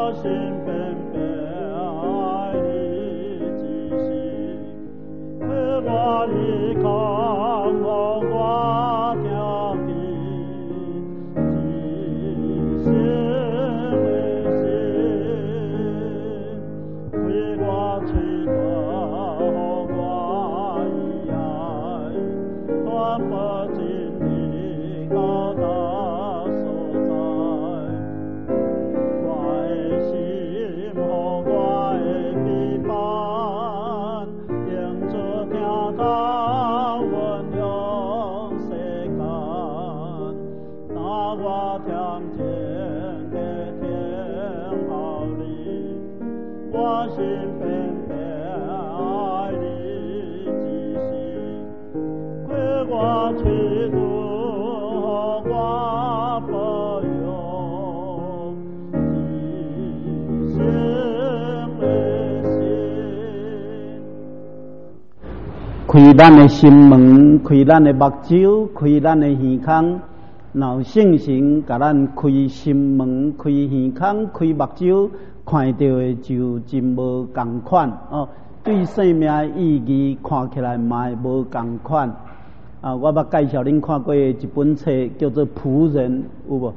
开咱的心门，开咱的目睭，开咱的耳孔。若圣神甲咱开心门、开耳孔、开目睭，看到的就真无共款哦。对生命意义看起来嘛会无共款啊！我捌介绍恁看过一本册，叫做《仆人》，有无？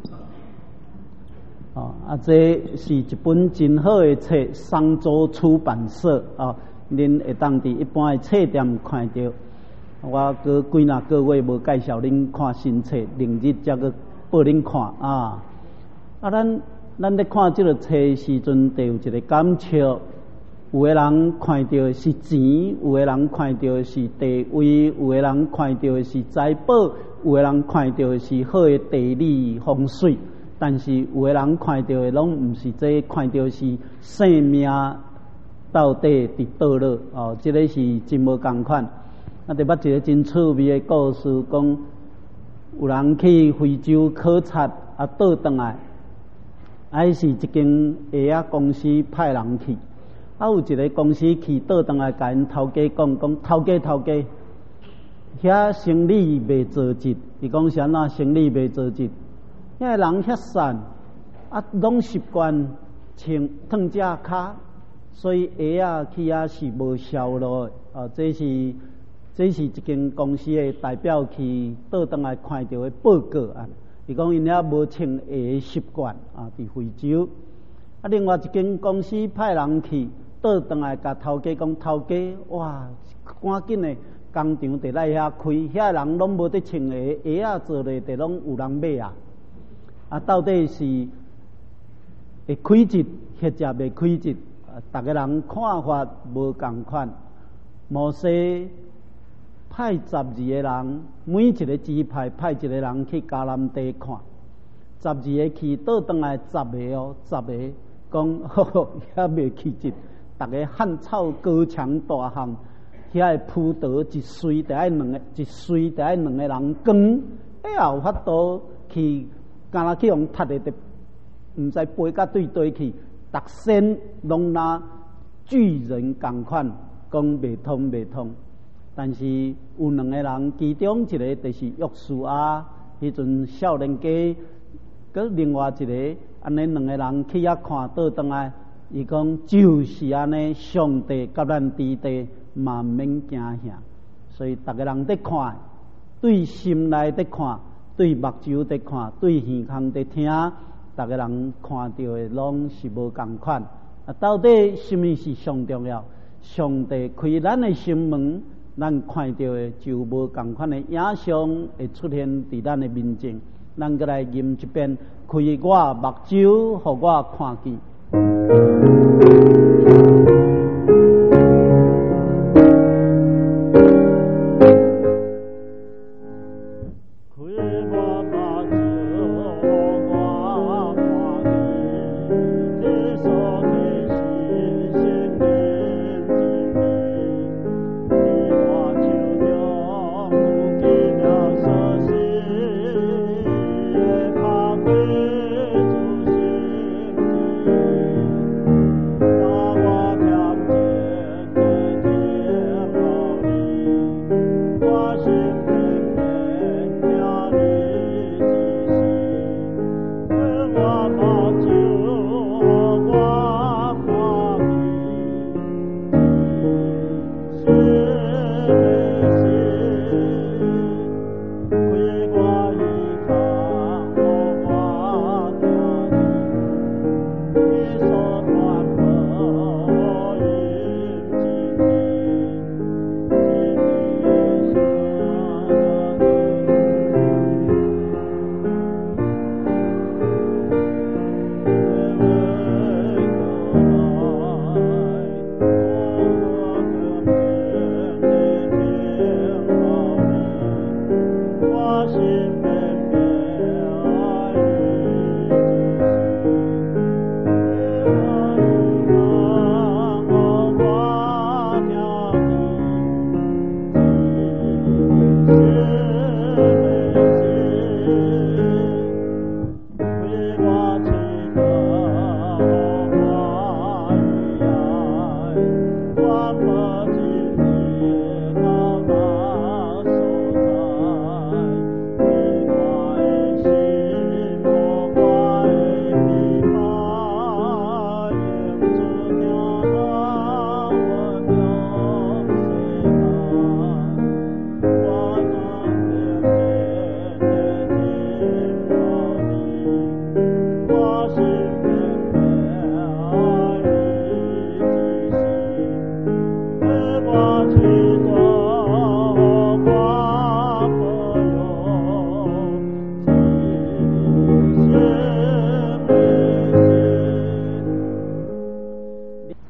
哦，这是一本真好的册，商周出版社哦。恁会当伫一般的册店看到，我过几若个月无介绍恁看新册，另日才个报恁看啊。咱咧看这个册时阵，就有一个感触。有个人看到的是钱，有个人看到的是地位，有个人看到的是财宝，有个人看到的是好的地理风水，但是有个人看到的拢毋是这，看到的是生命。到底伫倒落哦，这个是真无共款。啊，就捌一个真趣味的故事，讲有人去非洲考察，啊倒转来，还是一间鞋仔公司派人去。啊，有一个公司去倒转来，甲因头家讲，头家，遐生意袂做直。伊讲啥那生意袂做直？遐人遐散，啊，拢习惯穿脱只骹。所以鞋啊去啊是无销路的啊，这是一间公司的代表去倒转来看到的报告啊。伊讲因遐无穿鞋习惯啊，伫非洲。啊，另外一间公司派人去倒转来甲头家讲，头家哇，赶紧的工厂得来遐开，遐人拢无得穿鞋，鞋啊做咧得拢有人买啊。啊，到底是会开折，或者袂开折？大家人看法无共款。摩西派12个人，每一个支派派一个人去迦南地看。12个去倒转来10个哦，10个讲吼遐袂去折，大家汉草高墙大巷，遐的铺道一岁得爱两个，一岁得爱两个人扛，哎呀有法度去，敢若去用踢的，毋知飞到对去。逐身拢拿巨人共款，讲袂通。但是有两个人，其中一个就是约书亚，迄阵少年家，佮另外一个，安尼两个人去遐看倒转来，伊讲就是安尼，上帝甲咱伫地嘛免惊吓。所以逐个人伫看，对心内伫看，对目睭伫看，对耳孔伫听。大家人看到的拢是无共款啊！到底什么是上重要？上帝开咱的心门，咱看到的就无共款的影像会出现伫咱的面前。咱过来吟一遍，开我目睭，互我看见。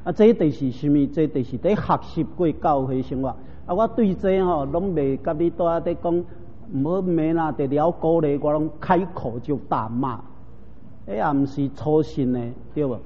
这就是什么？这就是在学习过教会生活。我对这拢未甲你在讲，唔好骂啦，得了鼓励我拢开口就大骂，也毋是初信的，对无？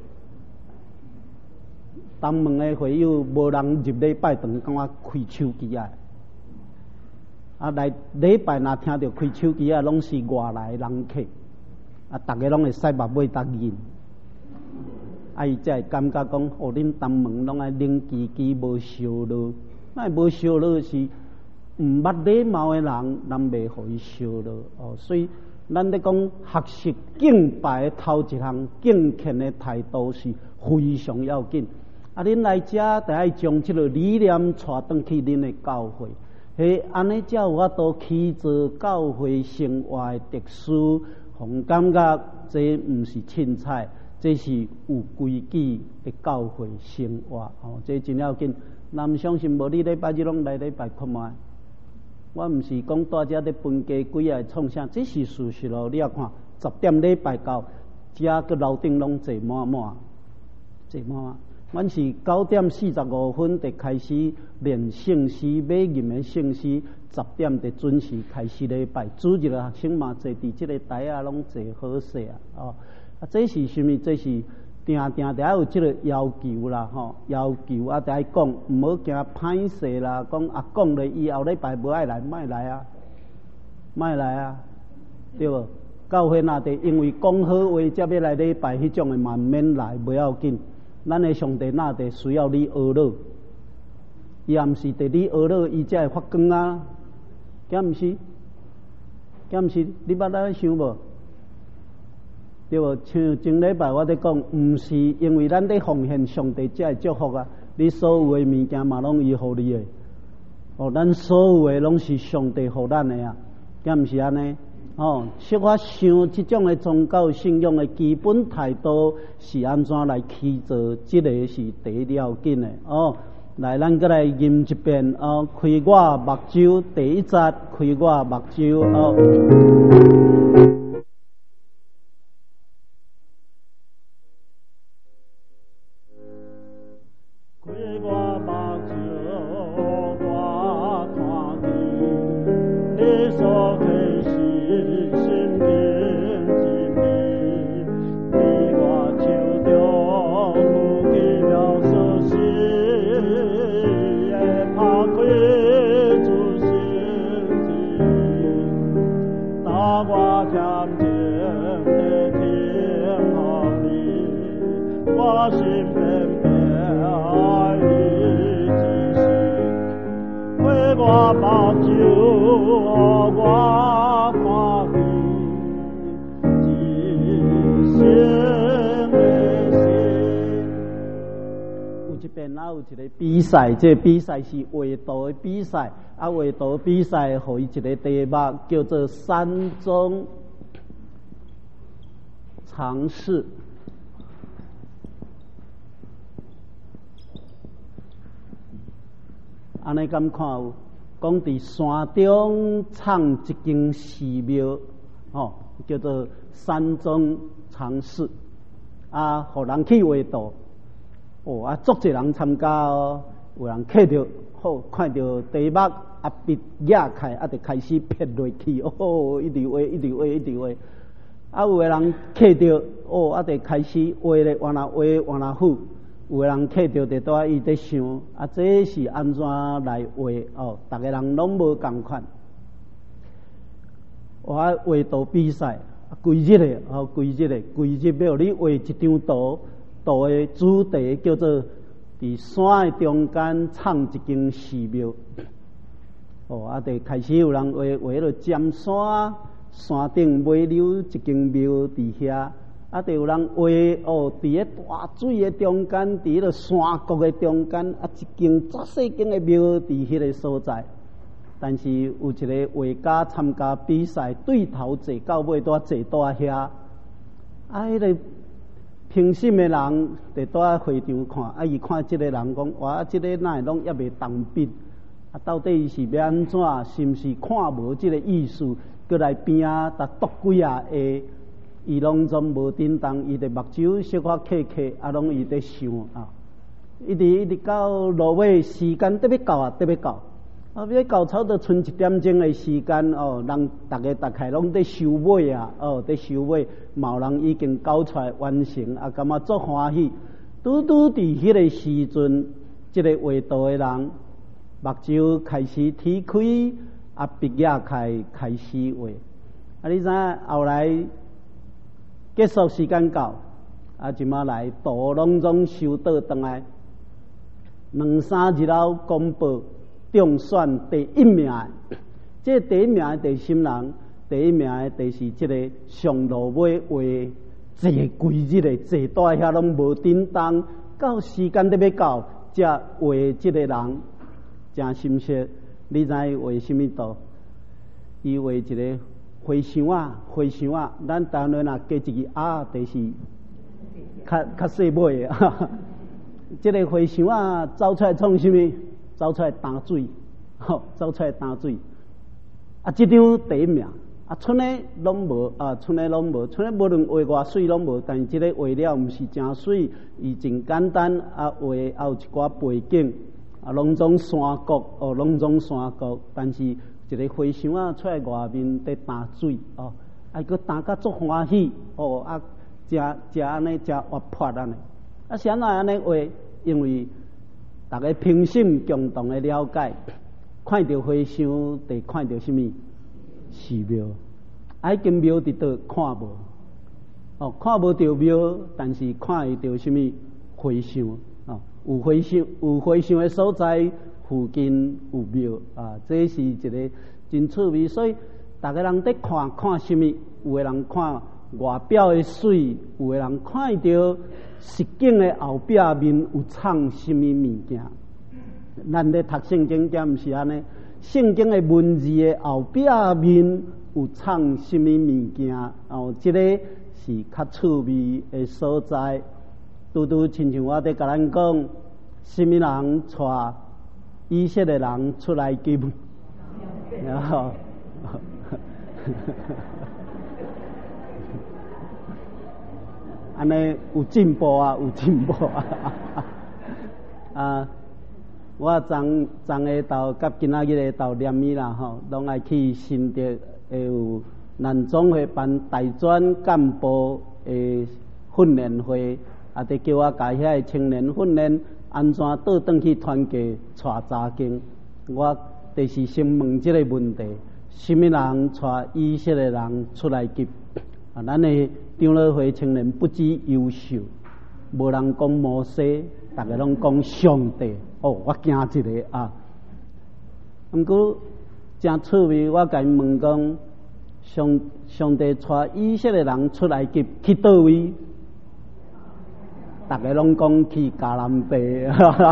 当门的会友无人入礼拜堂，讲我开手机啊！来礼拜若听到开手机啊，拢是外来人客，大家拢会使目尾搭认。伊才会感觉讲，恁当门拢爱冷叽叽无烧热，那无烧热是毋捌礼貌的人，咱袂互伊烧热所以咱咧讲学习敬拜的头一项敬虔的态度是非常要紧。恁来遮得爱将这个理念带转去恁的教会，安尼才有法度起做教会生活的特殊，互感觉这毋是凊彩。这是有规矩的教会生活这真要紧。咱相信无你礼拜日拢来礼拜看卖。我毋是讲大家咧分家几啊创啥，这是事实你也看10点礼拜到，遮个楼顶拢坐满满，坐满满。阮是9点45分就开始练圣诗，买吟的圣诗，10点就准时开始礼拜。主日的学生嘛，坐伫这个台啊，拢坐好势这是什么？这是定得有这个要求啦，要求得爱讲，唔好惊歹势啦。讲讲了以后礼拜无爱来，莫来啊，对无？教会若得因为讲好话才要来礼拜，迄种的嘛免来，不要紧。咱的上帝若得需要你学乐，伊也毋是得你学乐，伊才会发光啊，敢毋是？你捌咱想无？对无？像前礼拜我咧讲，毋是因为咱咧奉献上帝才会祝福啊！你所有的物件嘛，拢伊互你的。咱所有的拢是上帝互咱的啊，敢毋是安尼？小可想即种的宗教信仰的基本态度是安怎来起做？即个是第一要紧的来，咱再来吟一遍开我目睭第一节，开我目睭比赛，这比赛是画图的比赛，画图比赛，互伊一个题目叫做3种尝试。安尼敢看有？讲伫山中创一间寺庙，叫做3种尝试，互人去画图。足侪人参加有人看到好，看到题目笔压开，就开始撇落去，一直画，有个人看到就开始画咧，往哪虎。有个人看到就在伊在想，这是安怎来画？大家人拢无共款。画图比赛，规日要你画一张图。图的主题叫做伫山的中间创一间寺庙，就开始有人画了尖山，山顶尾留一间庙伫遐，就有人画伫咧大水的中间，伫咧山谷的中间，一间足细间的庙伫迄个所在。但是有一个画家参加比赛，对头坐到尾都坐到遐，迄个。评审的人就在会场看，伊看这个人讲，哇，这个哪会拢也未当兵，到底是要安怎？是毋是看无这个意思？过来边读几下伊拢总无叮当，伊的目睭小可客，拢伊在想一直到落尾时间得要到啊，得要到。要到差不多剩1点钟的时间哦，人大概拢在收尾啊，在收尾，某人已经交出来完成，感觉足欢喜。拄伫迄个时阵，这个画图的人目睭开始天开，鼻也开始画。你知影后来结束时间到，即马来图拢总收倒转来，2-3日后公布。中选第1名，这第1名的心人，第1名的就是这个上路尾画坐规日的坐在遐拢无叮当，到时间得要到，才画这个人真心切。你知画什么图？伊画一个花箱啊，咱台湾若加一个就是较细尾的。这个花箱啊，走出来创什么？走出来担水，走出来担水。这张第1名，剩的拢无，剩的无论画偌水拢无，但是这个画了毋是真水，伊真简单，画有一寡背景，拢总山谷，拢总山谷，但是一个花箱出来外面在担水，佮担甲足欢喜，真安尼真活泼安尼。是安怎安尼画？因为大家平心共同的了解，看到花箱，得看到什么？寺庙。迄间庙伫倒看无？看无到庙，但是看会到什么？花箱。有花箱的所在，附近有庙。这是一个真趣味。所以大家人在看什么？有的人看外表的水，有的人看到实景的后壁面有藏什么物件。咱咧读圣经，敢毋是安尼？圣经的文字的后壁面有藏什么物件？这个是较趣味的所在。拄亲像我在甲咱讲，什么人带以色列人出来基本？安尼有进步啊，有进步啊！我昨下昼甲今仔日下昼念咪啦吼，拢爱去新竹，会有咱总会办大专干部的训练会，得叫我甲遐青年训练安怎倒转去团结带查经。我就是先问这个问题：什么人带以色列人出来集？咱的长老会青年不止优秀，无人讲摩西，大家拢讲上帝。我惊一个啊！不过真趣味，我甲因问讲，上帝带以色列人出来去倒位？大家拢讲去迦南地。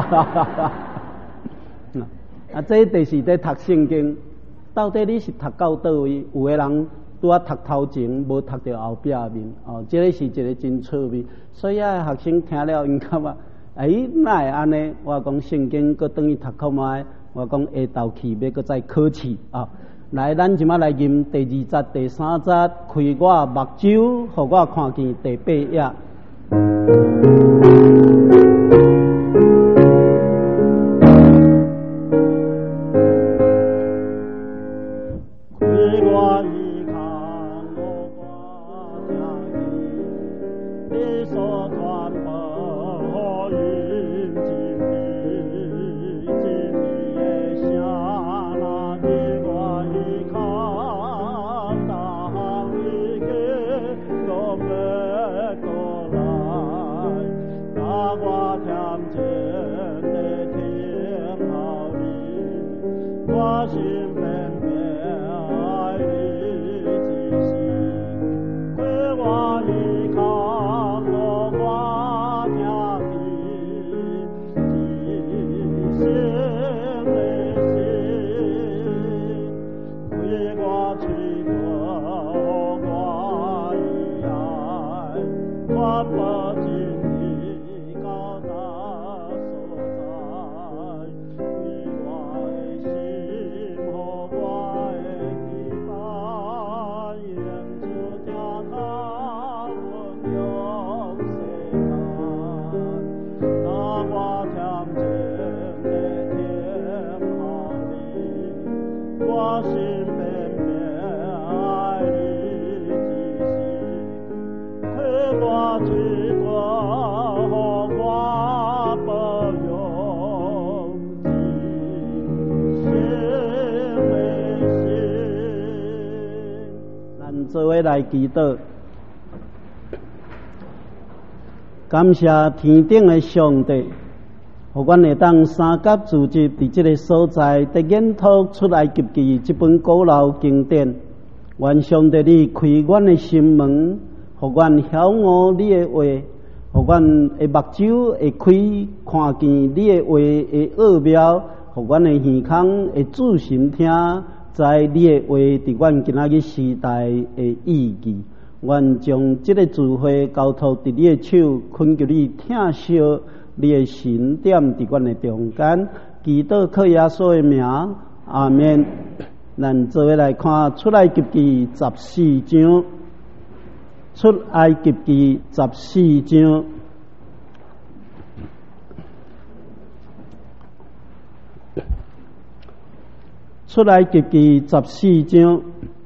这就是在读圣经，到底你是读到倒位？有的人拄啊读头前，无读到后壁面。这个是一个真趣味。所以学生听了，因感觉哪会安尼？我讲圣经，搁等于读看卖。我讲下昼去，要搁再考试来，咱即马来吟第2节、第3节，开我目睭，互我看见第8页。 伙来祈祷。感谢天顶的上帝，互阮会当三甲自集伫这个所在，得研读出埃及记这本古老经典。愿上帝你开阮的心门，互阮晓悟你的话，互阮的目睭会开，看见你的话的奥妙，互阮的耳孔会仔细听，知你的话伫阮今仔日时代的意义。愿将这个智慧交托伫你的手，恳求你听惜你的神点伫阮的中间，祈祷靠耶稣的名，阿们。咱做伙来看出埃及记14章，出埃及记14章。出埃及记14章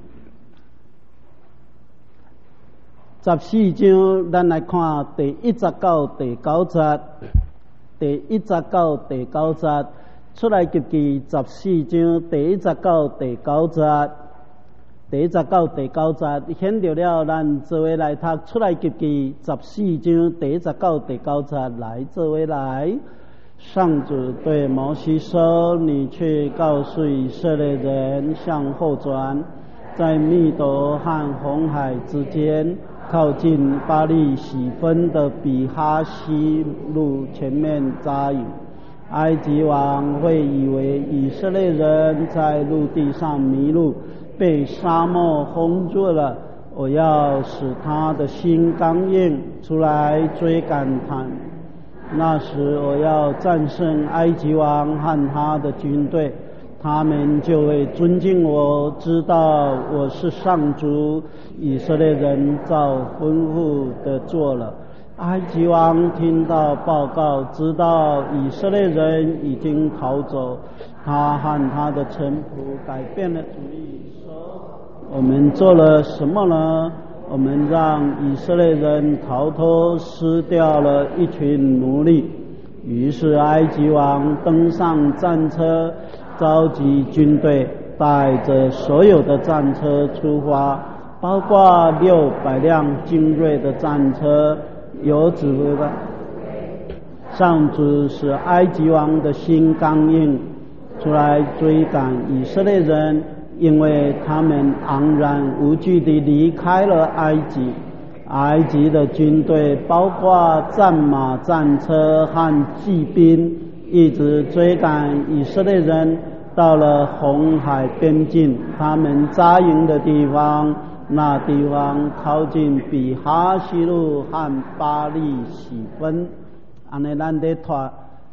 ，14章，咱来看第1节到第9节，第1节到第9节，出埃及记14章第1节到第9节，第1节到第9节，显着了，咱做伙来读出埃及记14章第1节到第9节，来做伙来。上主对摩西说：“你去告诉以色列人，向后转，在密斗和红海之间，靠近巴利喜分的比哈西路前面扎营。埃及王会以为以色列人在陆地上迷路，被沙漠封住了。我要使他的心刚硬，出来追赶他。那时我要战胜埃及王和他的军队，他们就会尊敬我，知道我是上主。以色列人照吩咐的做了。埃及王听到报告，知道以色列人已经逃走，他和他的臣仆改变了主意，说：我们做了什么呢？我们让以色列人逃脱，失掉了一群奴隶。于是埃及王登上战车，召集军队，带着所有的战车出发，包括600辆精锐的战车，有指挥的。上主使埃及王的心刚硬，出来追赶以色列人，因为他们昂然无惧地离开了埃及。埃及的军队包括战马、战车和骑兵，一直追赶以色列人，到了红海边境，他们扎营的地方，那地方靠近比哈西路和巴利喜分。安尼咱在读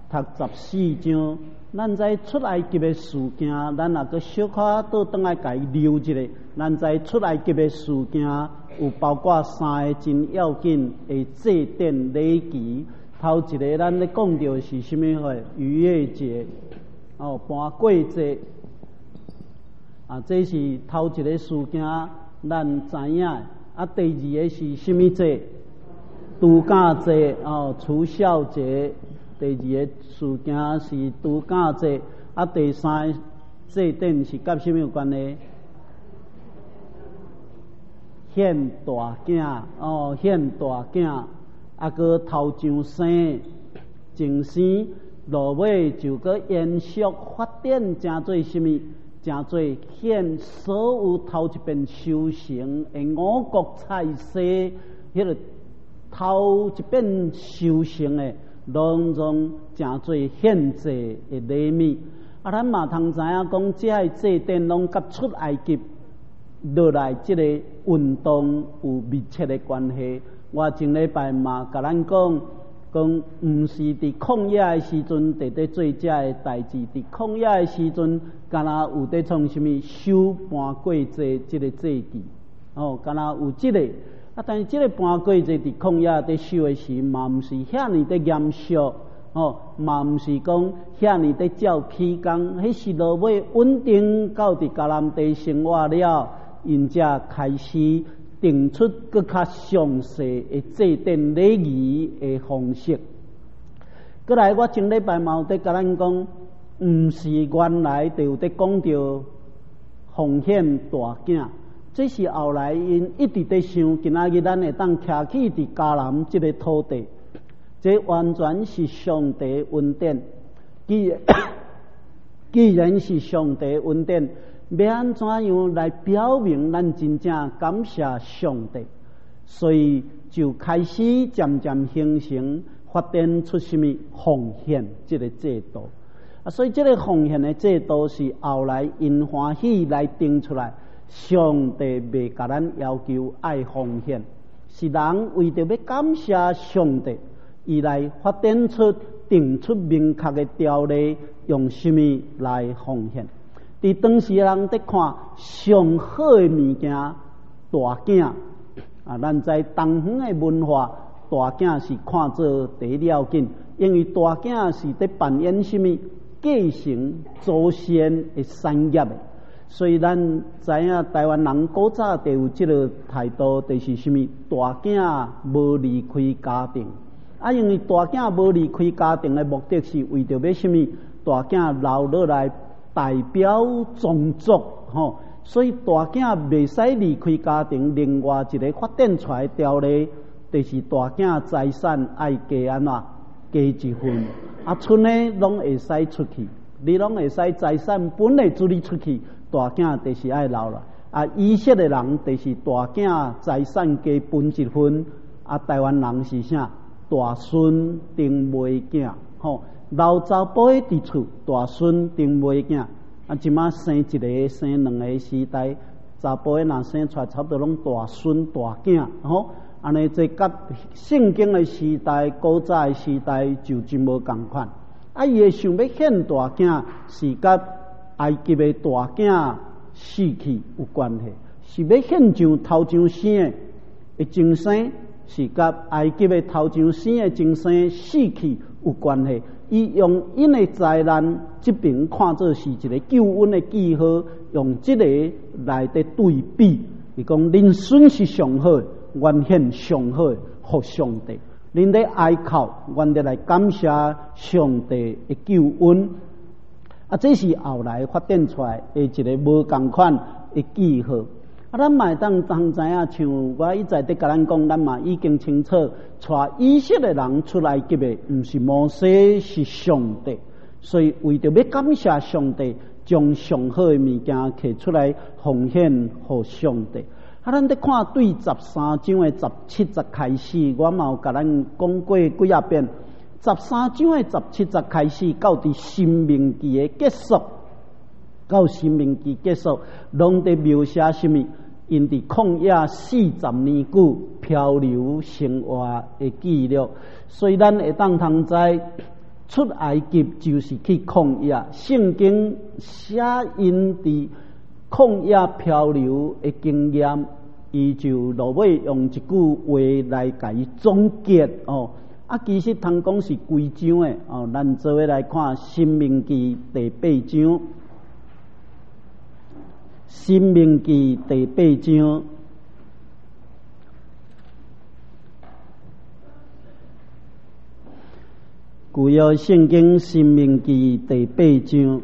14章，咱在出埃及的事件，咱也搁小可倒转来甲伊溜一下。咱在出埃及的事件，有包括3个真要紧的祭典礼仪。头一个咱咧讲到是什么货？逾越节，搬过节。这是头一个事件，咱知影。第二个是什么节？度假节，除孝节。第二个事件是度假节。第三个祭典是甲什么有关系？献大囝，献大囝，搁头上生，前生落尾就搁延续发展，真做什么？真做献所有头一遍修行的5谷菜色，迄个头一遍修行的，拢总真做献祭的礼物。咱嘛通知影讲，这些祭典拢甲出埃及落来这个运动有密切的关系。我前礼拜嘛甲咱讲，毋是伫旷野的时阵伫咧做这的代志，伫旷野的时阵，敢若有伫创什么守搬过节这个祭祀，敢若有这个。但是这个搬过节伫旷野伫守的时，嘛毋是遐尼伫严肃，嘛毋是讲遐尼伫照起工，迄是落尾稳定到伫迦南地生活了。因才开始定出更较详细的祭典礼仪的方式。过来，我前礼拜嘛有伫甲咱讲，毋是原来就有伫讲到奉献大囝， 这是后来因一直在想，今仔日咱会当徛起伫迦南这个土地，这完全是上帝恩典。既然是上帝恩典，要安怎样来表明咱真正感谢上帝？所以就开始渐渐形成发展出什么奉献这个制度。所以这个奉献的制度是后来因欢喜来定出来。上帝未甲咱要求爱奉献，是人为着要感谢上帝，而来发展出定出明确的条例，用什么来奉献？伫当时人在看上好的物件，大囝咱在东方的文化，大囝是看做第一要紧，因为大囝是在扮演什么继承祖先的产业的。所以咱知影台湾人古早就有这个态度，就是什么大囝无离开家庭。因为大囝无离开家庭的目的是为着要什么？大囝留落来代表宗族，所以大囝袂使离开家庭。另外一个发展出来条例，就是大囝财产爱加安怎加一份，剩的拢会使出去，你拢会使财产本来主你出去。大囝就是爱留啦，以色列人就是大囝财产加分一份，台湾人是啥？大孙丁妹囝，老查甫的伫厝，大孙丁妹囝，即马生一个生两个时代，查甫的若生出来差不多拢大孙大囝，安尼这甲圣经的时代、古早的时代就真无共款。伊会想要献大囝，是甲埃及的大囝死去有关系，是要献上头上生的精生，是甲埃及的头上生的精生死去有关系。伊用因的灾难这边看作是一个救恩的记号，用这个来的对比，伊讲恁损是上好，愿献上好给上帝。恁在哀靠，愿得来感谢上帝的救恩。这是后来发展出来的一个无同款的记号。咱嘛当知影，像我一再在甲咱讲，咱嘛已经清楚，带以色列人出来及的，不是摩西，是上帝。所以为着要感谢上帝，将上好的物件摕出来奉献给上帝。咱在看对13章的17节开始，我嘛有甲咱讲过几啊遍。13章的17节开始，到伫申命记的结束，到申命记结束，拢在描写什么？因伫旷野40年久漂流生活的记录。所以咱会当通知，出埃及就是去旷野。圣经写因伫旷野漂流的经验，伊就落尾用一句话来甲伊总结其实通讲是规章的咱做伙来看《申命记》第8章，《申命记》第8章，旧约圣经《申命记》第8章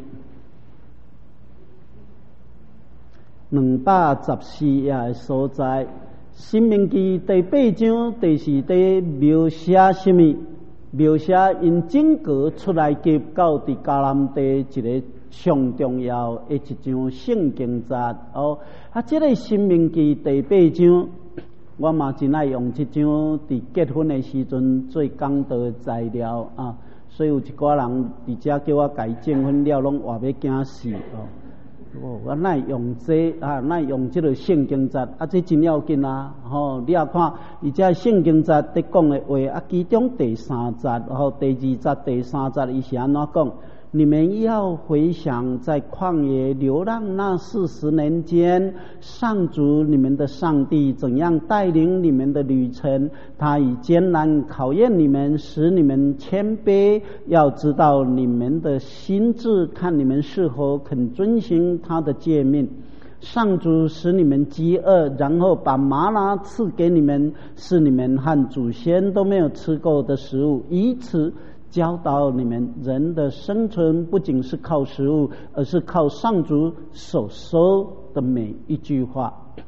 214页的所在。申命记第8章就是在描写什么？描写因整个出来及到伫迦南地一个上重要的一章圣经节这个申命记第8章，我嘛真爱用这张伫结婚的时阵做讲道的材料所以有一寡人伫遮叫我改证婚了，拢话要惊死我哪用这哪用这个圣经节这真要紧你也看伊这圣经节在讲的话其中第3节第2节第3节伊是安怎讲？你们要回想在旷野流浪那40年间，上主你们的上帝怎样带领你们的旅程，他以艰难考验你们，使你们谦卑，要知道你们的心志，看你们是否肯遵行他的诫命。上主使你们饥饿，然后把玛拿赐给你们，是你们和祖先都没有吃过的食物，以此教导你们，人的生存不仅是靠食物，而是靠上主所说的每一句话。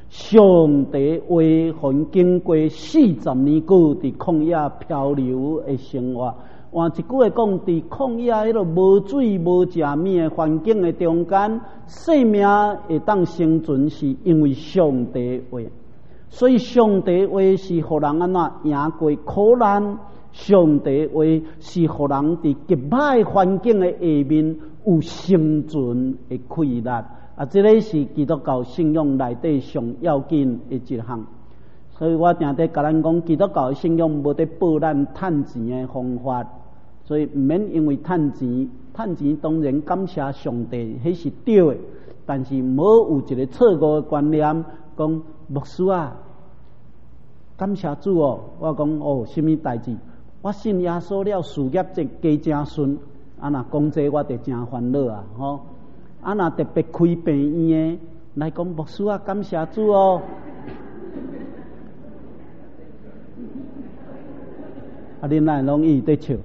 上帝话，互经过40年久伫旷野漂流的生活。换一句话讲，伫旷野迄个无水无食物的环境的中间，生命会当生存，是因为上帝话。所以上帝话是互人安怎赢过苦难，上帝话是互人伫极歹环境的下面有生存的气力。这个是基督教信仰内底上要紧的一项。所以我定得甲咱讲，基督教的信仰无得报咱趁钱的方法，所以毋免因为趁钱当然感谢上帝，迄是对的。但是无有一个错误的观念，讲牧师啊，感谢主哦。我讲哦，什么代志？我信耶稣了，事业加真顺，啊若讲这我就真烦恼啊！吼，啊若特别开病院的来讲，牧师啊，感谢主哦。啊，恁哪拢伊在笑？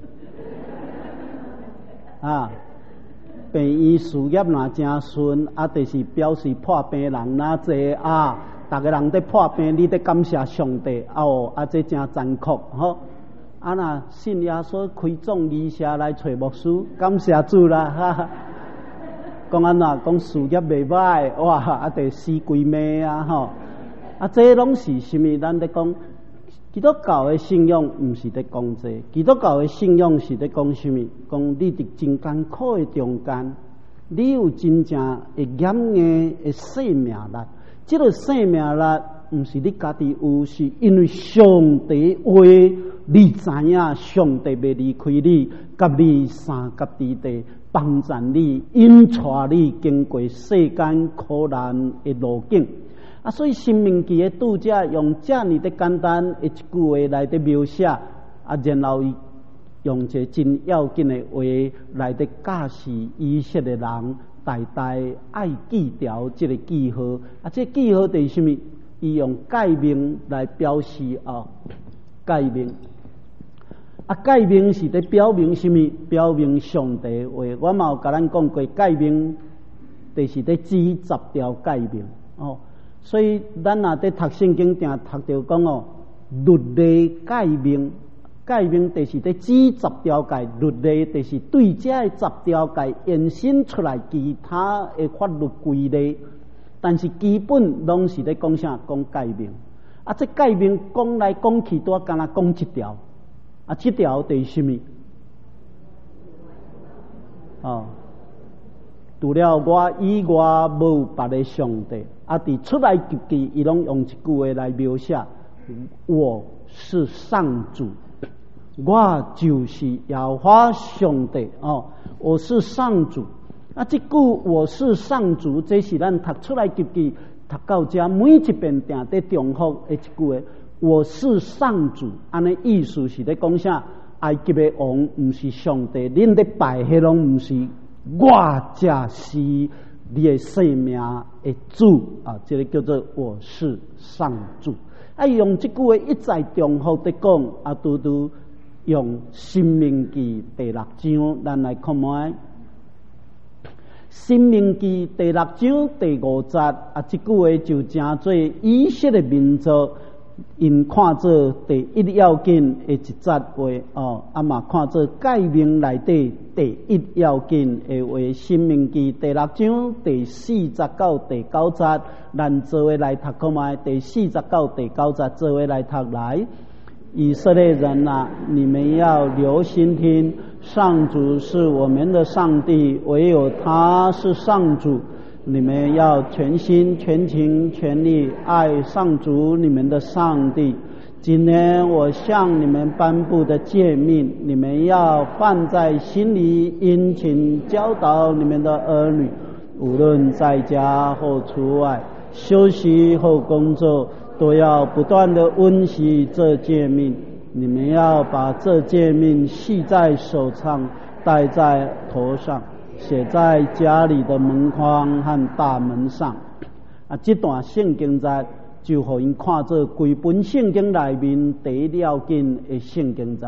啊，病院事业若真顺，啊，就是表示破病人哪济啊？逐个人在破病，你得感谢上帝哦。啊，这真残酷吼！啊，若信耶稣开宗仪式来找牧师，感谢主啦！哈哈，讲安怎讲事业袂歹，哇，啊，得死鬼妹啊吼！啊，这拢是啥物？咱咧讲。基督教的信仰毋是在讲这，基督教的信仰是在讲什么？讲你伫真艰苦的中间，你有真正会严硬的生命力。这个生命力毋是你家己有，是因为上帝话，你知影上帝要离开你，甲你三甲地地帮助你，引带你经过世间苦难的路径。啊，所以《申命记》的读者用这么的简单的一句话来的描写，啊，然后用一个真要紧的话来的教示以色列人，代代爱记条这个记号。啊，这记号是什么？伊用诫命来表示啊，诫命。啊，诫命是在表明什么？表明上帝话。我嘛有甲咱讲过，诫命就是在指10条诫命哦。所以咱若在读圣经，定读到讲哦，律例诫命，诫命就是在指10条诫，律例就是对这10条诫延伸出来其他的法律规例。但是基本拢是在讲啥？讲诫命。啊，这诫命讲来讲去，都敢若讲一条。啊，这条就是什么？哦。除了我以外，无有别的上帝。啊，伫出来及记，伊拢用一句话来描写：我是上主，我就是耶和华上帝哦，我是上主。啊，这句我是上主，这是咱读出来及记，读到这每一遍定在重复的一句话：我是上主。安尼意思是咧讲啥？埃及的王毋是上帝，恁咧拜迄拢毋是。我才是你的生命的主啊！这个叫做我是上主。啊，用这句话一再重复的讲啊，拄拄用申命记第6章，咱来看卖。申命记第6章第5节啊，这句话就真做以色列民族。因看做第一要紧的一节话哦，啊嘛看做诫命内底第一要紧的话，《申命记》第6章第4节到第9节，咱做伙来读看卖。第4节到第9节做伙来读来。以色列人啊，你们要留心听，上主是我们的上帝，唯有他是上主。你们要全心、全情、全力爱上主你们的上帝。今天我向你们颁布的诫命，你们要放在心里，殷勤教导你们的儿女，无论在家或出外，休息或工作，都要不断的温习这诫命。你们要把这诫命系在手上，戴在头上，写在家里的门框和大门上。啊，这段圣经节就互因看做规本圣经内面第一要紧的圣经节。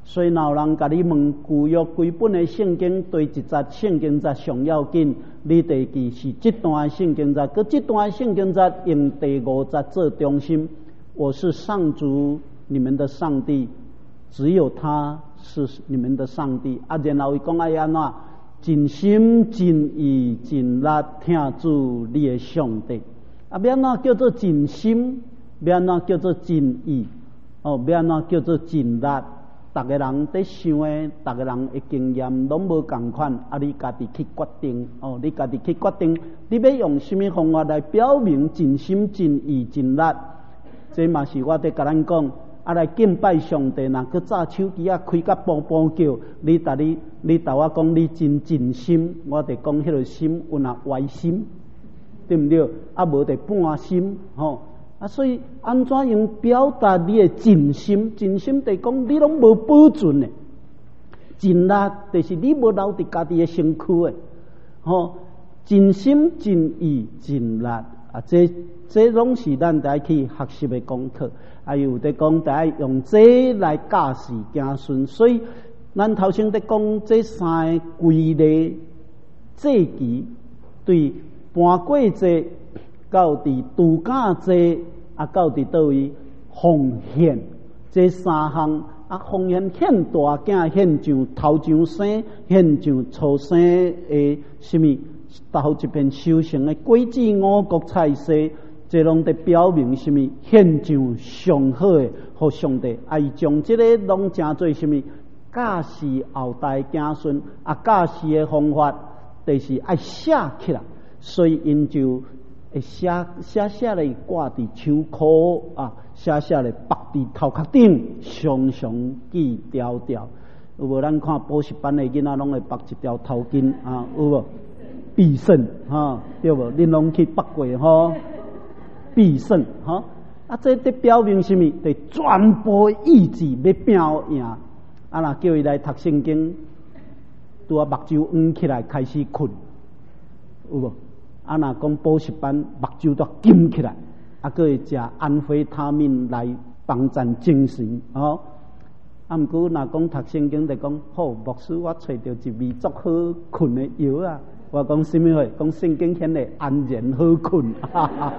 所以，若有人甲你问旧约几本的圣经对一节圣经节上要紧，你得记是这段圣经节，佮这段圣经节用第5节做中心。我是上主你们的上帝，只有他是你们的上帝。啊，然后伊讲爱安怎？尽心、尽意、尽力听主你的上帝。啊，要安怎叫做尽心？要安怎叫做尽意？哦，要安怎叫做尽力？逐个人在想的，逐个人的经验拢无共款，啊，你家己去决定哦，你家己去决定，你要用什么方法来表明尽心、尽意、尽力？这嘛是我在甲咱讲，啊，来敬拜上帝，若去早手机啊开甲啵啵叫，你甲我讲你真尽心，我得讲迄个心有若歪心，对不对？啊，无得半心，吼。啊，所以安怎样表达你的尽心？尽心就是讲你拢无保存的，尽力就是你无留伫家己的身躯的，吼，尽心、尽意、尽力啊，这拢是咱得去学习的功课。啊，有得讲得用这来教示子孙，所以咱头先得讲这3个规律祭期，对搬过节。到伫度假节啊，到伫倒位奉献，这3项啊，奉献献大囝，献上头上生，献上初生的什么头一片收成的果子5穀菜色，这拢得表明什么？献上上好的，互上帝啊，伊将这个拢称做什么？教示后代子孙啊，教示的方法就是爱写起来，所以因就。会写咧挂伫手箍啊，写咧绑伫头壳顶，常常记条条。有无？咱看补习班的囡仔拢会绑一条头巾啊，有无？必胜哈，对无？恁拢去绑过吼？必胜哈啊！这得表明什么？得全部意志要表赢啊！若叫伊来读圣经，拄啊目睭圆起来开始困，有无？啊，若讲补习班目睭都紧起来，啊，佮会食安非他命来帮助精神哦。啊，毋过若讲读圣经，就讲好，牧师我找到一味足好困的药啊。我讲什么话？讲圣经显得安然好困。哈哈。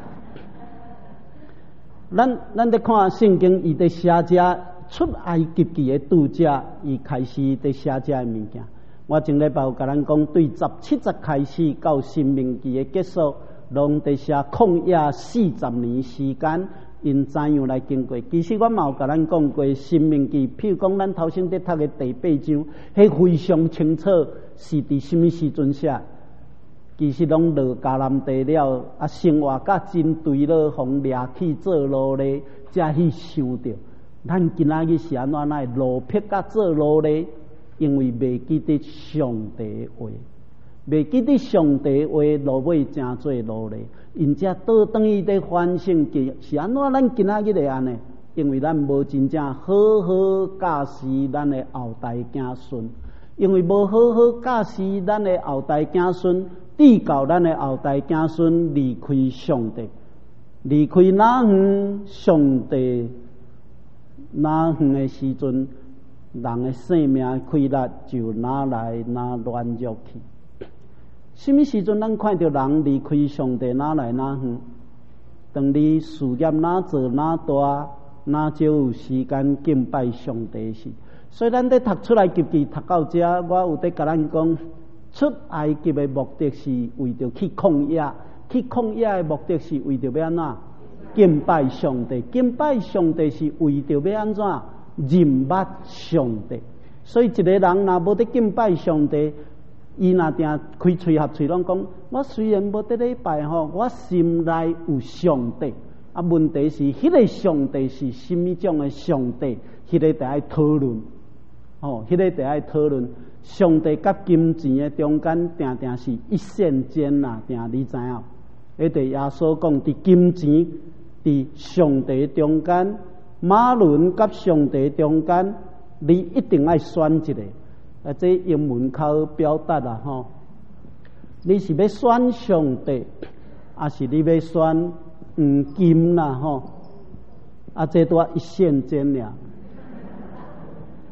咱在看圣经，伊在写这出埃及记的拄则，伊开始在写这物件。我前礼拜有甲咱讲，对17节开始到申命记的结束，拢在写旷野40年时间，因怎样来经过？其实我嘛有甲咱讲过申命记，譬如讲咱头先在读的第8章，迄非常清楚是伫什么时阵写。其实拢落迦南地了，啊，生活甲真对了，互掠去做奴隶，才去想到咱今仔日是安怎来落魄甲做奴隶。因为未记得上帝话，未记得上帝话，落尾真做奴隶。因遮倒转伊在反省，是安怎咱今仔日会安尼？因为咱无真正好好教示咱的后代子孙，因为无好好教示咱的后代子孙，致教咱的后代子孙离开上帝，离开哪远上帝哪远的时阵。人的生命开力就哪来哪乱入去？什么时阵咱看到人离开上帝哪来哪远？当你事业哪做哪大，哪少有时间敬拜上帝时。所以咱在读出来及记读到这，我有在甲咱讲，出埃及的目的是为着去旷野，去旷野的目的是为着要安怎？敬拜上帝，敬拜上帝是为着要安怎？认捌上帝，所以一个人若无得敬拜上帝，伊若定开嘴合嘴拢讲，我虽然无得礼拜吼，我心内有上帝。啊，问题是迄个上帝是什么种的上帝？迄个得爱讨论，哦，迄个得爱讨论。上帝甲金钱的中间，定定是一线间呐，定你知影？迄个耶稣讲，伫金钱伫上帝中间。马伦甲上帝中间，你一定要选一个。这英文较表达啦吼。你是要选上帝，还是你要选金啦吼？啊，这多一线间俩。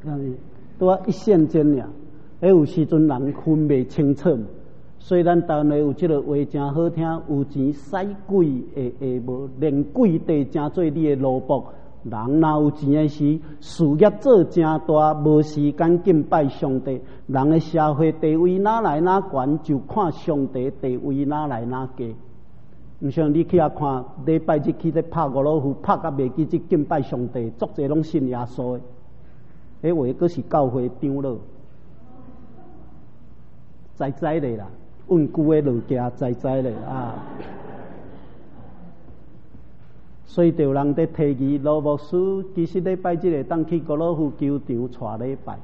拄啊一线间尔，有时阵人分袂清楚。虽然当然有即个话真好听，有钱使鬼会无，连鬼地真做你的奴仆。人若有钱的时，事业做真大，无时间敬拜上帝。人的社会地位哪来哪悬，就看上帝地位哪来哪低。唔像你去遐看，礼拜日去咧拍五老虎，拍甲袂记即敬拜上帝，足侪拢信耶稣的。迄话佫是教会长老，知咧啦。稳固的路家知咧啊，所以就有人在提议罗牧师，其实礼拜日会当去高老夫球场带礼拜。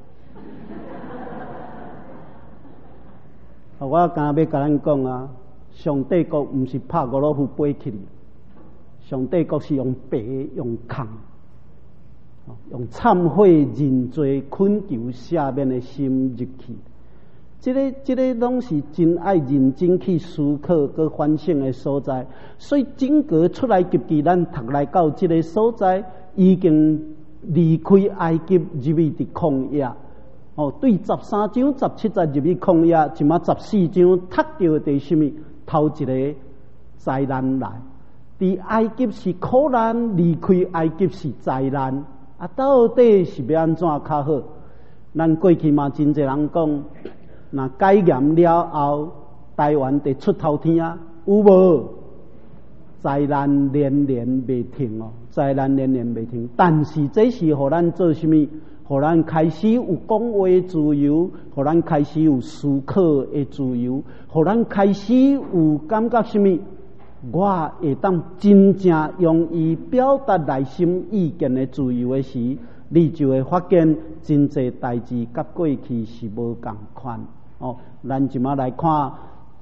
我刚要甲咱讲啊，上帝国毋是拍高老夫飞起，上帝国是用白用空，用忏悔认罪恳求赦免的心入去。这个拢是真爱认真去思考佮反省的所在，所以整个出来及其咱读来到这个所在，已经离开埃及入去伫旷野。对13章17节入去旷野，即马14章读到的什么？头一个灾难来，伫埃及是苦难，离开埃及是灾难。到底是要安怎较好？咱过去嘛，真侪人讲。那改严了后，台湾得出头天啊，有无？灾难连连袂停哦，灾难连连袂停。但是这是互咱做什么？互咱开始有讲话自由，互咱开始有思考的自由，互咱开始有感觉什么？我会当真正用伊表达内心意见的自由的时，你就会发现真侪代志甲过去是无共款。咱即马来看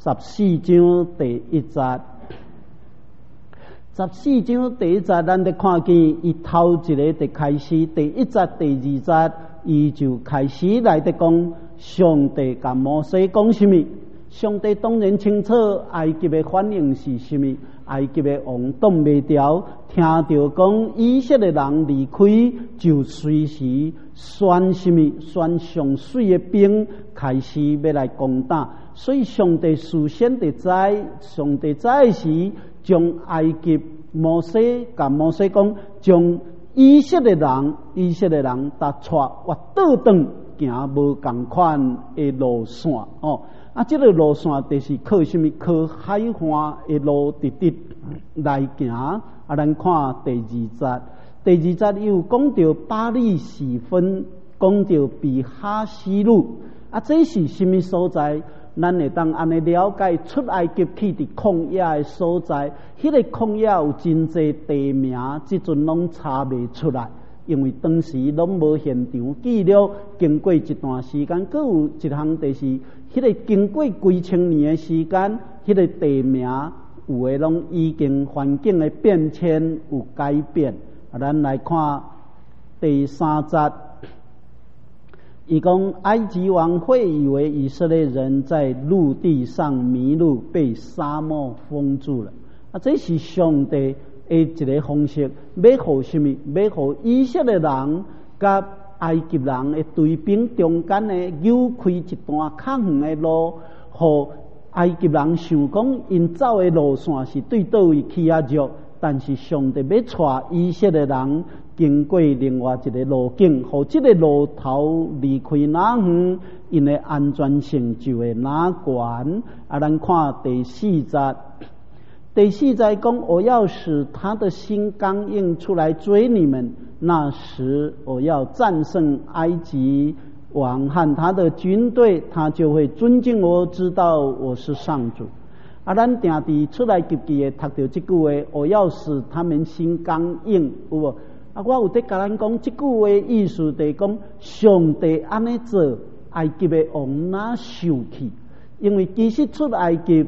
14章第1节。14章第1节，咱得看见伊头一个就开始，第1节、第2节，伊就开始来得讲上帝甲摩西讲什么？上帝当然清楚埃及的反应是什么。埃及的王挡袂牢，听到讲以色列人离开，就随时选什么？选上水的兵，开始要来攻打。所以上帝事先就知，上帝知时，将埃及摩西甲摩西讲，将以色列人搭带或倒转行无共款的路线这个路线就是靠什么？靠海岸的路直直来行。咱看第2节，第2节又讲到巴利士分，讲到比哈西路这是什么所在？咱会当安尼了解出埃及去伫旷野的所在，迄个旷野有真侪地名，即阵拢查袂出来。因为当时拢无现场记录，经过一段时间，佫有一项就是，迄个经过几千年的时间，迄个地名有诶拢已经环境的变迁有改变。咱来看第3节，伊讲埃及王会以为以色列人在陆地上迷路，被沙漠封住了。这是上帝一个方式，要互什么？要互以色列人甲埃及人的队兵中间的扭开一段较远的路，互埃及人想讲因走的路线是对倒位去弱，但是上帝要带以色列人经过另外一个路径，互这个路头离开哪远，因的安全性就会哪悬。咱看第4节。第4节讲，我要使他的心刚硬出来追你们，那时我要战胜埃及王和他的军队，他就会尊敬我，知道我是上主。咱定伫出来及记的读到这句话，我要使他们心刚硬，有无？我有在甲咱讲，这句话意思就是讲，上帝安尼做，埃及的王哪受气？因为其实出埃及。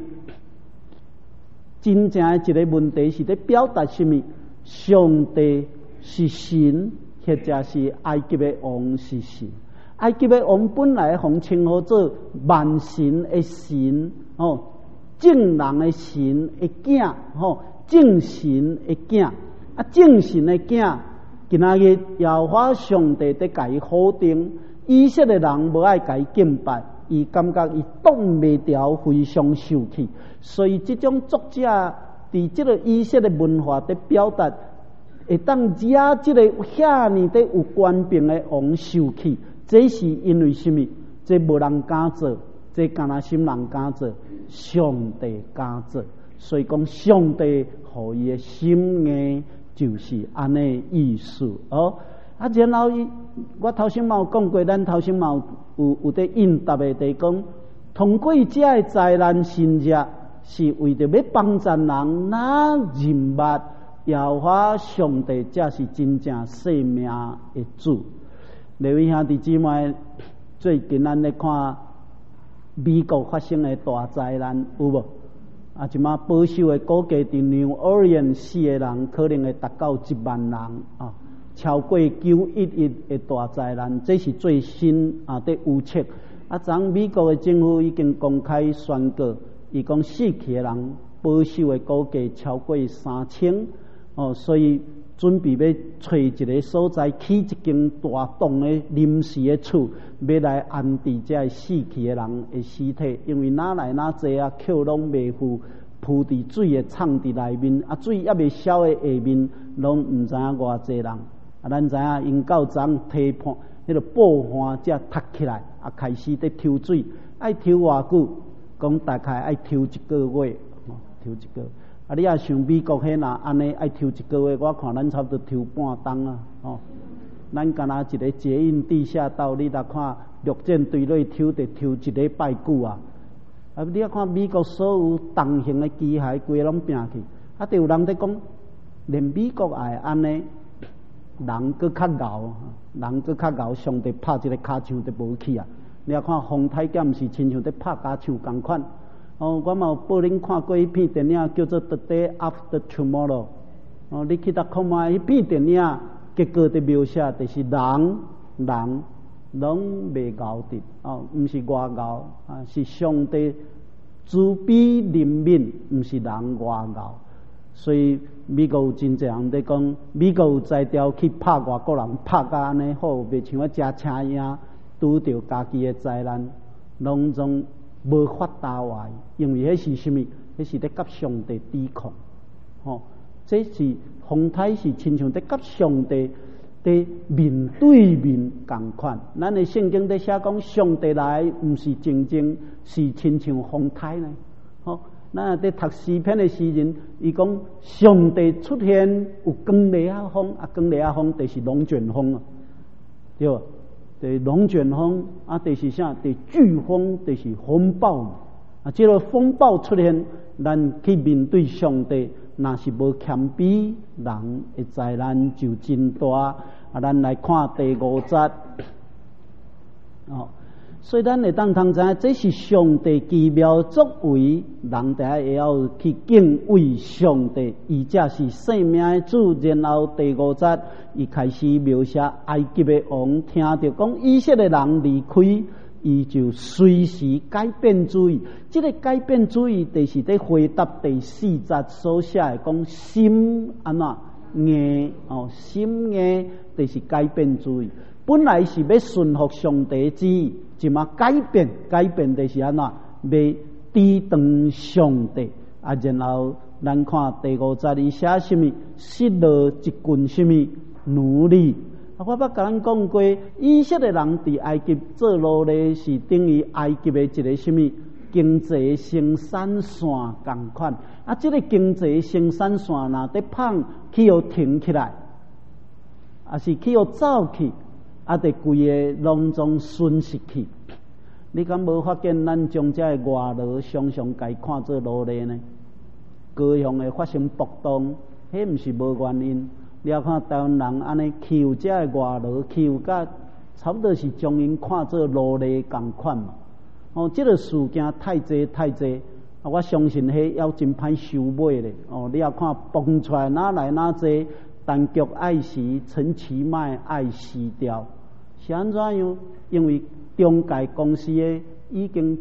真正的一个问题是在表达什么？上帝是神，或者是埃及的王是神。埃及的王本来互称呼做万神的神正人的神的囝正神的囝正神的囝今仔日耶和华上帝在甲伊否定，以色列人无爱甲伊敬拜，伊感觉伊挡袂牢，非常受气。所以这种作者伫这个以色列文化在表达，会当惹这个遐尼的有官兵的王受气，这是因为什么？这无人敢做，这甘若心人敢做，上帝敢做。所以讲，上帝互伊的心硬，就是安尼意思哦。然后我头先嘛有讲过，咱头先嘛有在应答的，在讲通过这的灾难新热，是为着要帮助人，那认捌耶和华上帝才是真正生命的主。各位兄弟姊妹，最近咱咧看美国发生的大灾难有无？即马保守的估计，伫New Orleans死的人可能会达到1万人啊，超过911的大灾难，这是最新的预测。昨美国的政府已经公开宣告，伊讲死去的人保守的估计超过3000哦，所以准备要找一个所在起一间大栋的临时的厝，要来安置这死去的人的尸体，因为哪来哪济扣拢未付，铺伫水的厂伫内面，水还未消的下面，拢唔知影偌济人。咱知影因到昨提盘，迄个布花才塌起来，开始在抽水，爱抽偌久？讲大概爱抽1个月，抽1个月。你也想美国迄若安尼爱抽1个月，我看咱差不多抽半冬啊！咱敢若一个捷运地下道，你来看陆战队内抽得抽1礼拜久啊！你看美国所有重型的机械，规拢拼去，就有人在讲，连美国也安尼，人搁较敖，上帝拍一个骹枪就无去啊！你看洪太监是亲像在拍骹枪共款。我嘛有报恁看过一片电影，叫做《The Day After Tomorrow》。你去搭看嘛，迄片电影结果的描写，就是人拢未熬得毋是外熬是上帝慈悲怜悯，毋是人外熬。所以美国有真侪人在讲，美国有才调去拍外国人，拍甲安尼好，袂像食车影，拄着家己的灾难，拢总无法达话，因为迄是什么？迄是咧甲上帝抵抗。这是风台是亲像咧甲上帝伫面对面共款。咱的圣经在写讲，上帝来毋是真正是亲像风台呢。咱在读诗篇的诗人，伊讲上帝出现有光雷啊风，光雷啊风就是龙卷风啊，对吧？对龙卷风就是啥？对飓风，就是风暴这个风暴出现，咱去面对上帝，若是无谦卑，人的灾难就真大。咱来看第5节所以咱会当通知，这是上帝奇妙作为，人第一要去敬畏上帝，伊才是生命的主。然后第5节，伊开始描写埃及的王，听到讲以色列人离开，伊就随时改变主意。这个改变主意，就是在回答第4节所写的，讲心安怎硬心硬，就是改变主意。本来是要顺服上帝旨意，即嘛改变就是安怎要抵挡上帝然后咱看第5节里写什么？失落一群什么奴隶？我捌甲咱讲过，以色列人伫埃及做奴隶，是等于埃及的一个什么经济生产线共款。这个经济生产线若在胖，去要停起来，是去要走去。得规个拢总损失去。你敢无发现，咱将这个外劳常常该看做奴隶呢？高雄会发生暴动，迄毋是无原因。你要看台湾人安尼欺负这个外劳，欺负甲差不多是将因看做奴隶共款嘛。这个事件太济，我相信迄要真歹收尾咧。你要看蹦出来哪来哪济，但局爱时，陈其迈爱死掉。是安怎样？因为中介公司的已经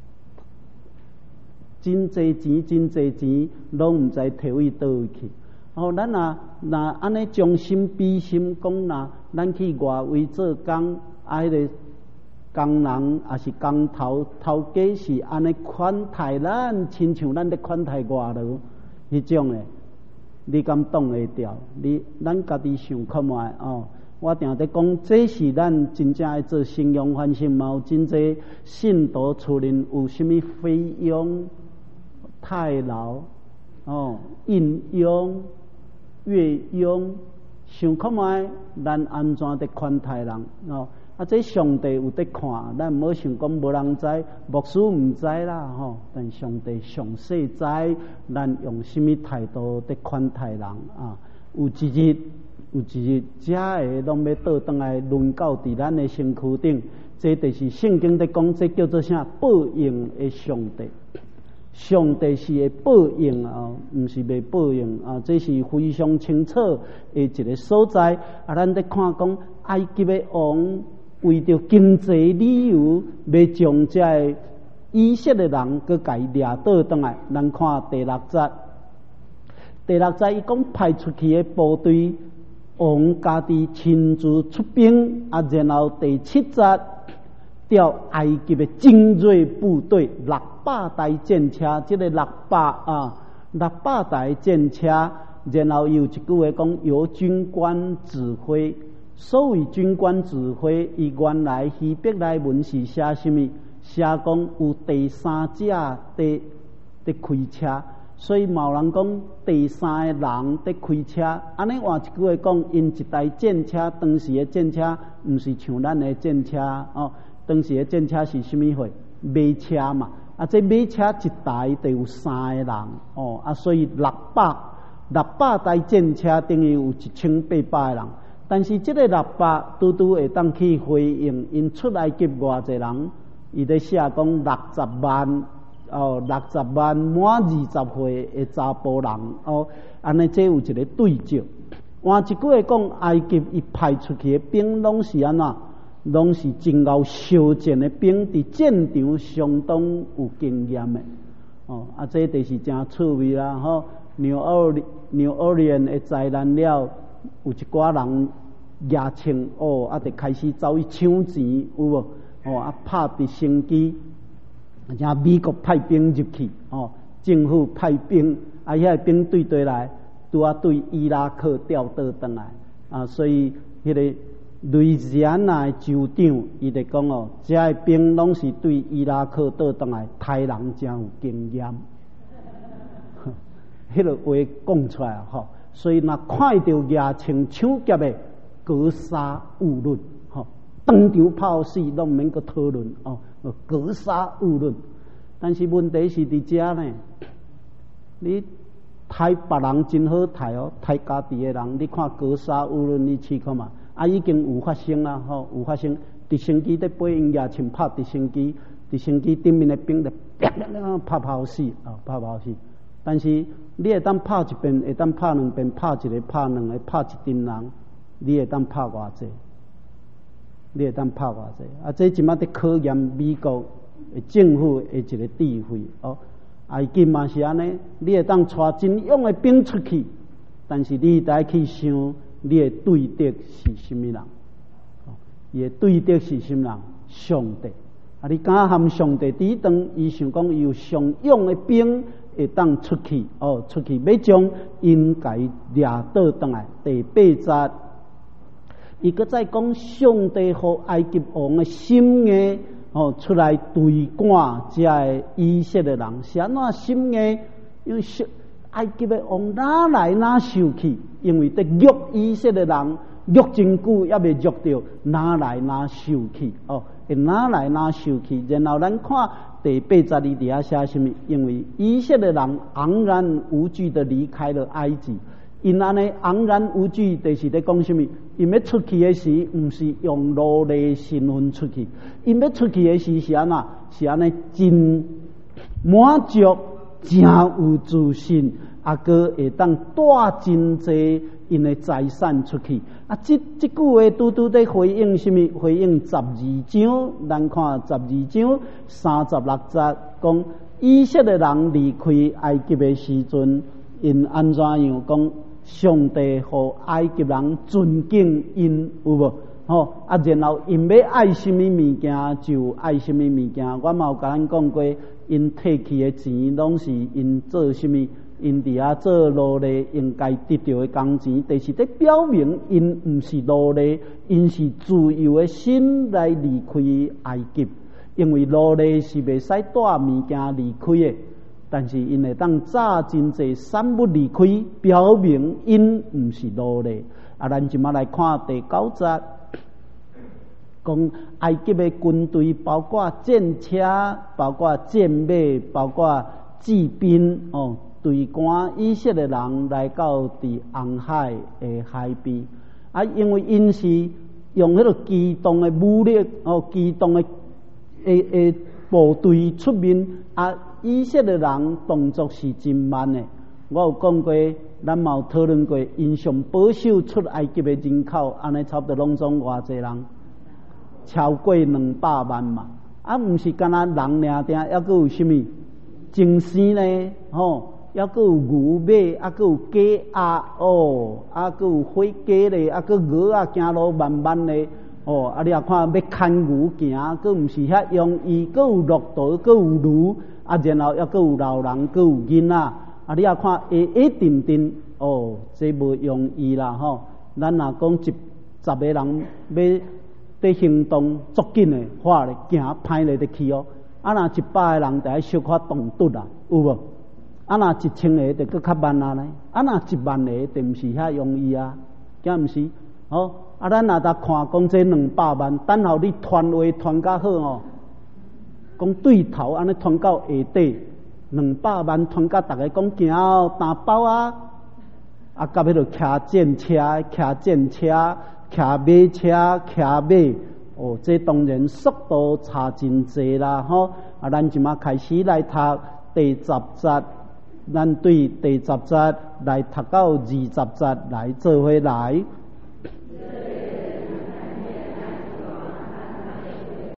真济钱，拢毋知摕去倒去。 哦，咱若安尼将心比心，讲若咱去外围做工，迄个工人也是工头家是安尼款待咱，亲像咱咧款待外劳迄种诶，你敢挡会掉？咱家己想看觅哦。我定在讲，这是咱真正爱做信仰反省，嘛有真济信徒厝人有啥物费用、太劳、应用、月用，想看觅咱安怎伫款待人哦。这上帝有伫看，咱毋好想讲无人知，牧师毋知啦但上帝上细知，咱用啥物态度伫款待人啊？有一日，遮个拢要倒转来轮到伫咱的身躯顶，这就是圣经伫讲，这叫做啥？报应的上帝。上帝是会报应啊，毋是袂报应啊，这是非常清楚的一个所在啊。咱伫看讲埃及的王为着经济理由，要将这个以色列人佮家掠倒转来。咱看第6节，伊讲派出去的部队。王家己亲自出兵啊，然后第7节调埃及的精锐部队600台战车，这个600台战车，然后有一句话讲由军官指挥。所谓军官指挥，伊原来希伯来文是写什么？写讲有第3者伫开车。所以某人讲第3个人伫开车，安尼换一句话讲，因一台战车，当时的战车毋是像咱的战车哦，当时的战车是什么货？马车嘛，啊，这马车一台就有3个人哦，啊，所以600台战车等于有1800个人，但是这个600拄拄会当去回应因出来及偌济人，伊咧写讲60万。60万满20岁的查甫人哦，安尼这有一个对照。换一句话讲，埃及伊派出去的兵拢是安怎？拢是真够烧战的兵，伫战场相当有经验的哦。啊，这就是真趣味啦吼。纽奥良的灾难了，有一寡人牙青哦，啊，就开始走去抢钱，有无？哦，啊，拍直升机。像美国派兵入去，政府派兵，啊，遐兵对来，拄啊对伊拉克调倒转来，啊，所以迄个雷西安那州长伊就讲哦，这些兵拢是对伊拉克倒转来，台人真有经验，迄个话讲出来吼，所以若看到牙青抢劫的，格杀勿论，当场炮死，拢免个讨论哦。格杀勿论，但是问题是伫遮呢，你杀别人真好杀哦，杀家己的人，你看格杀勿论，你试看嘛，啊已经有发生啦，有发生，直升机在飞因也像拍直升机顶面的兵就啪炮死啊，啪炮死。但是你会当拍一遍，会当拍2遍，拍一个，拍2个，拍一阵人，你会当拍偌济？你会当拍偌济？啊，这即马在考验美国的政府的一个智慧哦。埃及嘛是安尼，你会当带真勇的兵出去，但是你得去想，你的对敌是什么人？伊的对敌是什么人？上帝。啊，你敢含上帝抵挡？伊想讲有上勇的兵会当出去哦，出去要将因家掠倒转来。第8节。伊搁再讲上帝和埃及王的心硬出来对赶这个以色列人，是安怎心硬？因为埃及的王哪来哪受气，因为得约以色列人约真久，也未约到，哪来哪受气哦？哪来哪受气？然后咱看第8节里底下写什么？因为以色列人昂然无惧的离开了埃及。因安尼昂然无惧，就是在讲什么？因要出去的时，毋是用奴隶身份出去，因要出去的时是安怎？是安尼真满足，真有自信，啊，个会当带真济因的财产出去。啊，这句话拄拄在回应什么？回应12章，咱看12章36节讲，以色列人离开埃及的时阵，因安怎样讲？ 上帝互埃及人尊敬因有无？吼然后因要爱什么物件就爱什么物件。我嘛有甲咱讲过，因摕去的钱拢是因做什么？因伫遐做奴隶应该得到的工钱，但是这表明因毋是奴隶，因是自由的心来离开埃及。因为奴隶是袂使带物件离开的，但是因会当早真济散不离开，表明因毋是奴隶。咱即马来看第9节，讲埃及的军队，包括战车，包括战马，包括骑兵对赶以色列人来到伫红海的海边。因为因是用迄个机动的武力机动的部队出面，以色列人动作是真慢的。我有讲过，咱嘛有讨论过，因上保守出埃及的人口，安尼差不多拢总偌济人，超过200万嘛。毋是干那人尔定，还佫有啥物？精神呢？还佫有牛马，佫有鸡鸭佫有火鸡咧，佫鹅行路慢慢咧。你也看要牵牛行，佫毋是遐容易，佫有骆驼，佫有驴，然后还佫有老人，佫有囡仔。你也看定定，这无容易啦吼。咱若讲10个人要在行动足紧的话咧，行歹咧得去若100个人就要小可动顿啦，有无？若1000个就佫较慢啊咧，若1万个就毋是遐容易啊，敢毋是？咱若得看讲这200万，等候你传话传较好讲对头安尼传到下底，200万传到大家讲行打包到迄落骑战车、骑战车、骑马车、骑马，这当然速度差真济啦咱即马开始来读第10节，咱对第10节来读到20节来做伙来。